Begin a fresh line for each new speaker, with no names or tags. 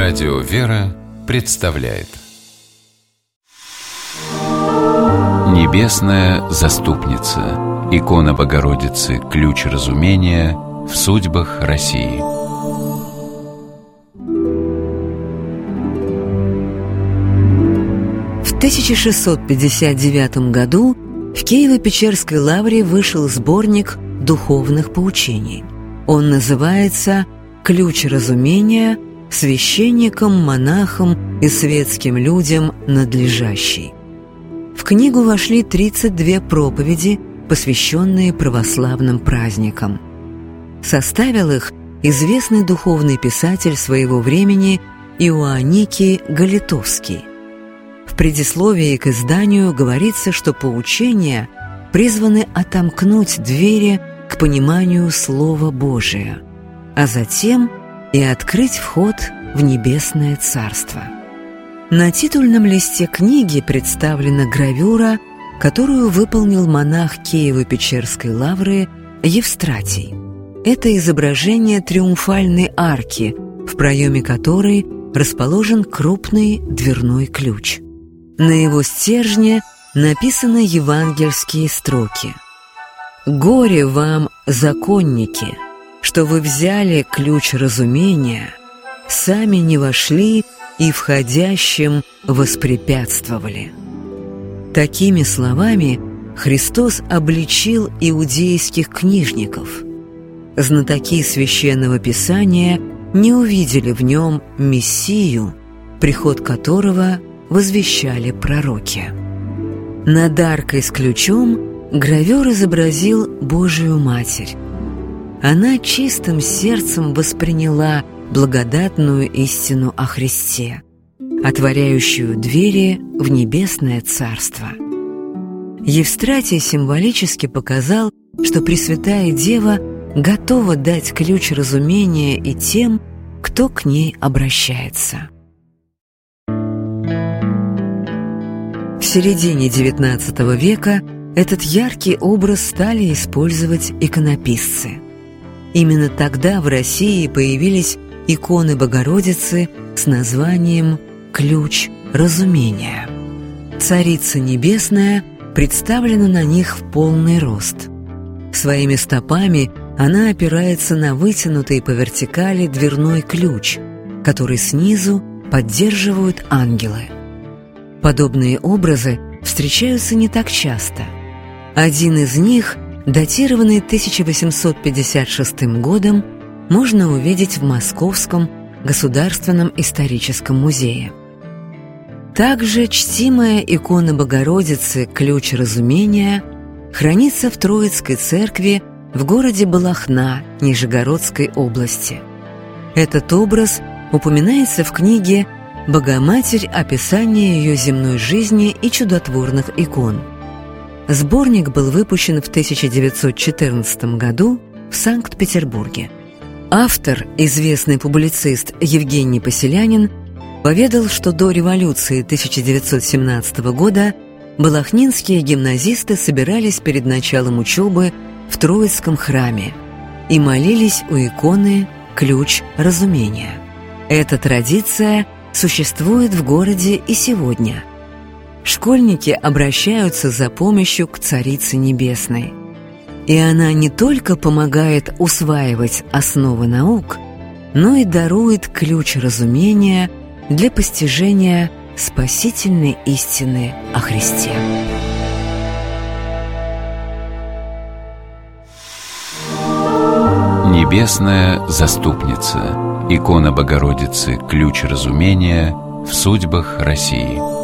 Радио «Вера» представляет Небесная заступница. Икона Богородицы, ключ разумения в судьбах России.
В 1659 году в Киево-Печерской лавре вышел сборник духовных поучений. Он называется «Ключ разумения священникам, монахам и светским людям надлежащий». В книгу вошли 32 проповеди, посвященные православным праздникам. Составил их известный духовный писатель своего времени Иоанникий Галитовский. В предисловии к изданию говорится, что поучения призваны отомкнуть двери к пониманию Слова Божия, а затем и открыть вход в Небесное Царство. На титульном листе книги представлена гравюра, которую выполнил монах Киево-Печерской лавры Евстратий. Это изображение триумфальной арки, в проеме которой расположен крупный дверной ключ. На его стержне написаны евангельские строки: «Горе вам, законники, что вы взяли ключ разумения, сами не вошли и входящим воспрепятствовали». Такими словами Христос обличил иудейских книжников. Знатоки Священного Писания не увидели в нем Мессию, приход которого возвещали пророки. Над аркой с ключом гравер изобразил Божию Матерь. Она чистым сердцем восприняла благодатную истину о Христе, отворяющую двери в Небесное Царство. Евстратий символически показал, что Пресвятая Дева готова дать ключ разумения и тем, кто к ней обращается. В середине XIX века этот яркий образ стали использовать иконописцы. Именно тогда в России появились иконы Богородицы с названием «Ключ разумения». Царица Небесная представлена на них в полный рост. Своими стопами она опирается на вытянутый по вертикали дверной ключ, который снизу поддерживают ангелы. Подобные образы встречаются не так часто. Один из них, датированный 1856 годом, можно увидеть в Московском государственном историческом музее. Также чтимая икона Богородицы «Ключ разумения» хранится в Троицкой церкви в городе Балахна Нижегородской области. Этот образ упоминается в книге «Богоматерь. Описание ее земной жизни и чудотворных икон». Сборник был выпущен в 1914 году в Санкт-Петербурге. Автор, известный публицист Евгений Поселянин, поведал, что до революции 1917 года балахнинские гимназисты собирались перед началом учебы в Троицком храме и молились у иконы «Ключ разумения». Эта традиция существует в городе и сегодня. Школьники обращаются за помощью к Царице Небесной. И она не только помогает усваивать основы наук, но и дарует ключ разумения для постижения спасительной истины о Христе.
Небесная заступница. Икона Богородицы, ключ разумения в судьбах России.